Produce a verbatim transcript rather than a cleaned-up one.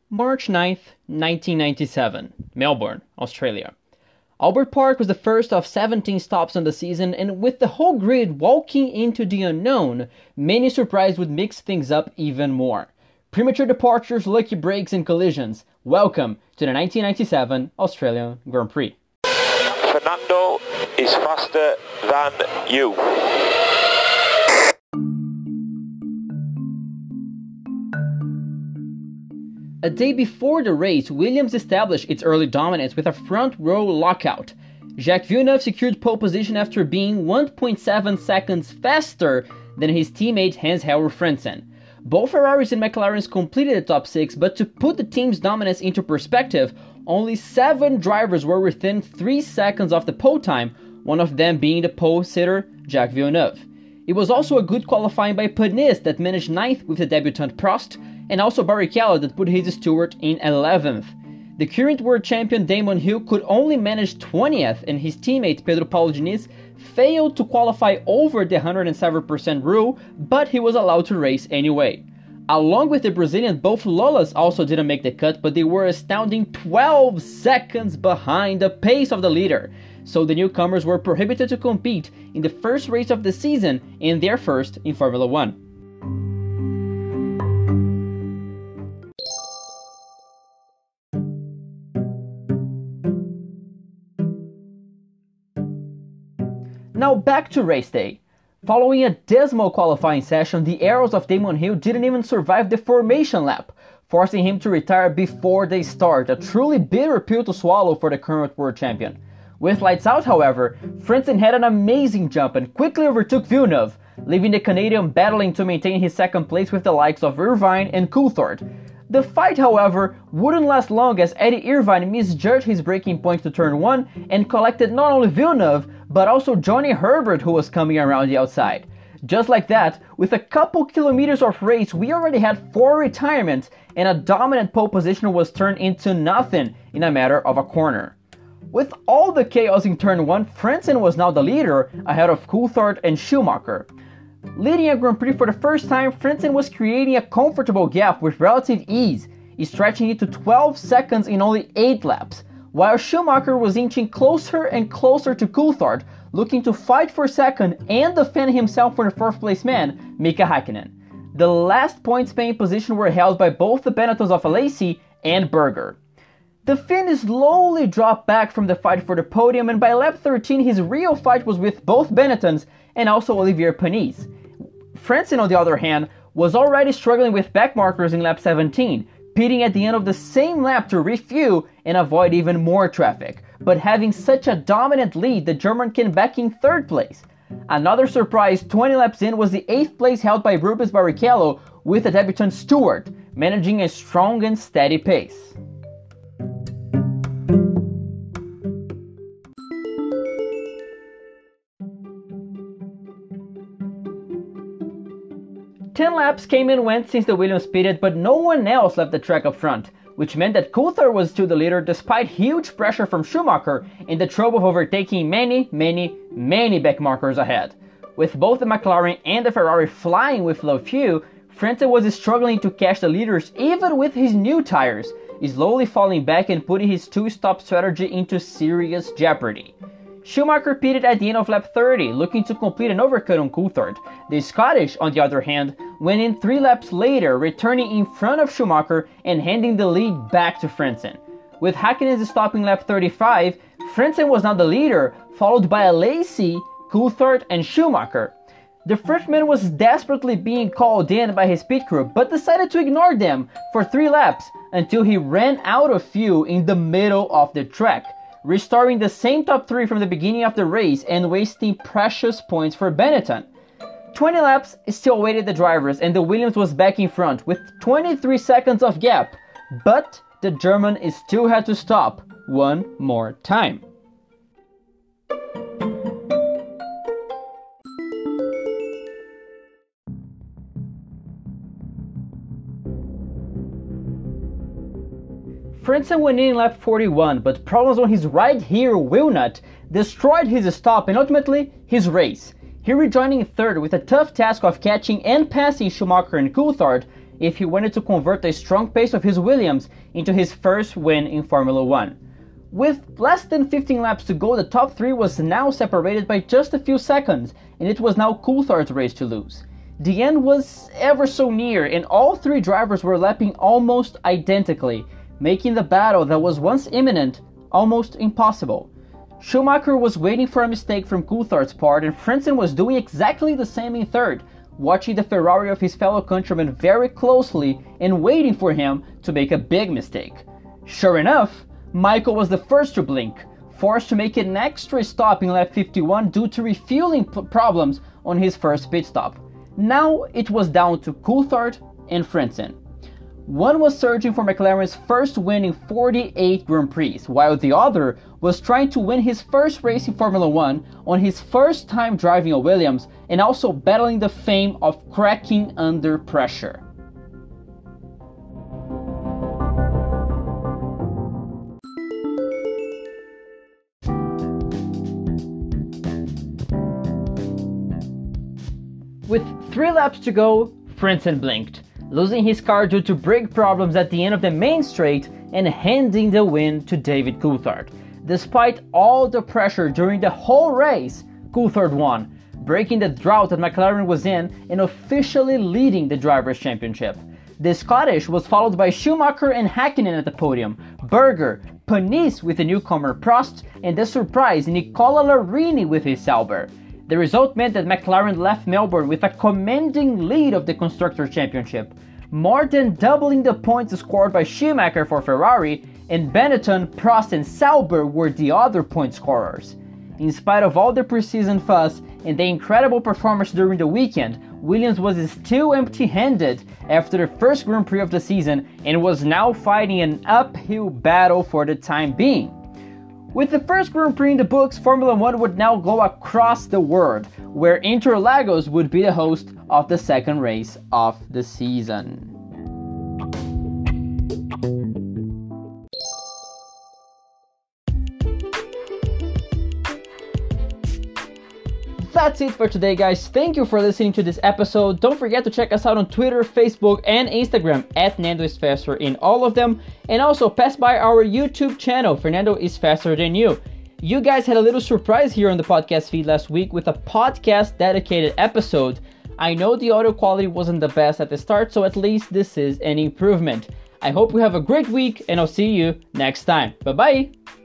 March ninth, nineteen ninety-seven, Melbourne, Australia. Albert Park was the first of seventeen stops on the season, and with the whole grid walking into the unknown, many surprised would mix things up even more. Premature departures, lucky breaks, and collisions. Welcome to the nineteen ninety-seven Australian Grand Prix. Fernando is faster than you. A day before the race, Williams established its early dominance with a front-row lockout. Jacques Villeneuve secured pole position after being one point seven seconds faster than his teammate Hans-Helger Frentzen. Both Ferraris and McLarens completed the top six, but to put the team's dominance into perspective, only seven drivers were within three seconds of the pole time, one of them being the pole sitter Jacques Villeneuve. It was also a good qualifying by Panis that managed ninth with the debutant Prost, and also Barrichello that put his steward in eleventh. The current world champion Damon Hill could only manage twentieth, and his teammate Pedro Paulo Diniz failed to qualify over the one hundred seven percent rule, but he was allowed to race anyway. Along with the Brazilian, both Lolas also didn't make the cut, but they were astounding twelve seconds behind the pace of the leader. So the newcomers were prohibited to compete in the first race of the season and their first in Formula One. Now back to race day. Following a dismal qualifying session, the arrows of Damon Hill didn't even survive the formation lap, forcing him to retire before they start, a truly bitter pill to swallow for the current world champion. With lights out, however, Frentzen had an amazing jump and quickly overtook Villeneuve, leaving the Canadian battling to maintain his second place with the likes of Irvine and Coulthard. The fight, however, wouldn't last long as Eddie Irvine misjudged his braking point to turn one and collected not only Villeneuve, but also Johnny Herbert, who was coming around the outside. Just like that, with a couple kilometers of race, we already had four retirements, and a dominant pole position was turned into nothing in a matter of a corner. With all the chaos in turn one, Frentzen was now the leader, ahead of Coulthard and Schumacher. Leading a Grand Prix for the first time, Frentzen was creating a comfortable gap with relative ease, stretching it to twelve seconds in only eight laps, while Schumacher was inching closer and closer to Coulthard, looking to fight for second and defend himself for the fourth place man, Mika Häkkinen. The last points-paying position were held by both the Benettons of Alesi and Berger. The Finn slowly dropped back from the fight for the podium, and by lap thirteen his real fight was with both Benettons and also Olivier Panis. Frentzen, on the other hand, was already struggling with backmarkers in lap seventeen, pitting at the end of the same lap to refuel and avoid even more traffic. But having such a dominant lead, the German came back in third place. Another surprise twenty laps in was the eighth place held by Rubens Barrichello with the debutant Stewart, managing a strong and steady pace. Ten laps came and went since the Williams pitted, but no one else left the track up front, which meant that Coulthard was still the leader despite huge pressure from Schumacher in the trouble of overtaking many, many, many backmarkers ahead. With both the McLaren and the Ferrari flying with low fuel, Frentzen was struggling to catch the leaders even with his new tires, slowly falling back and putting his two-stop strategy into serious jeopardy. Schumacher pitted at the end of lap thirty, looking to complete an overcut on Coulthard. The Scottish, on the other hand, went in three laps later, returning in front of Schumacher and handing the lead back to Frentzen. With Häkkinen stopping lap thirty-five, Frentzen was now the leader, followed by Alesi, Coulthard, and Schumacher. The Frenchman was desperately being called in by his pit crew, but decided to ignore them for three laps until he ran out of fuel in the middle of the track, restoring the same top three from the beginning of the race and wasting precious points for Benetton. twenty laps still awaited the drivers, and the Williams was back in front with twenty-three seconds of gap, but the German still had to stop one more time. Frentzen went in lap forty-one, but problems on his right rear wheel nut destroyed his stop and ultimately his race. He rejoining third with a tough task of catching and passing Schumacher and Coulthard, if he wanted to convert the strong pace of his Williams into his first win in Formula One. With less than fifteen laps to go, the top three was now separated by just a few seconds, and it was now Coulthard's race to lose. The end was ever so near, and all three drivers were lapping almost identically, making the battle that was once imminent almost impossible. Schumacher was waiting for a mistake from Coulthard's part, and Frentzen was doing exactly the same in third, watching the Ferrari of his fellow countryman very closely and waiting for him to make a big mistake. Sure enough, Michael was the first to blink, forced to make an extra stop in lap fifty-one due to refueling p- problems on his first pit stop. Now it was down to Coulthard and Frentzen. One was searching for McLaren's first win in forty-eight Grand Prix, while the other was trying to win his first race in Formula One on his first time driving a Williams and also battling the fame of cracking under pressure. With three laps to go, Frentzen blinked, losing his car due to brake problems at the end of the main straight and handing the win to David Coulthard. Despite all the pressure during the whole race, Coulthard won, breaking the drought that McLaren was in and officially leading the Drivers' Championship. The Scottish was followed by Schumacher and Häkkinen at the podium, Berger, Panis with the newcomer Prost, and the surprise Nicola Larini with his Sauber. The result meant that McLaren left Melbourne with a commanding lead of the Constructors' Championship, more than doubling the points scored by Schumacher for Ferrari, and Benetton, Prost and Sauber were the other point scorers. In spite of all the preseason fuss and the incredible performance during the weekend, Williams was still empty-handed after the first Grand Prix of the season and was now fighting an uphill battle for the time being. With the first Grand Prix in the books, Formula One would now go across the world, where Interlagos would be the host of the second race of the season. That's it for today, guys. Thank you for listening to this episode. Don't forget to check us out on Twitter, Facebook, and Instagram at Nando is Faster in all of them. And also pass by our YouTube channel, Fernando is Faster Than You. You guys had a little surprise here on the podcast feed last week with a podcast dedicated episode. I know the audio quality wasn't the best at the start, so at least this is an improvement. I hope you have a great week, and I'll see you next time. Bye-bye!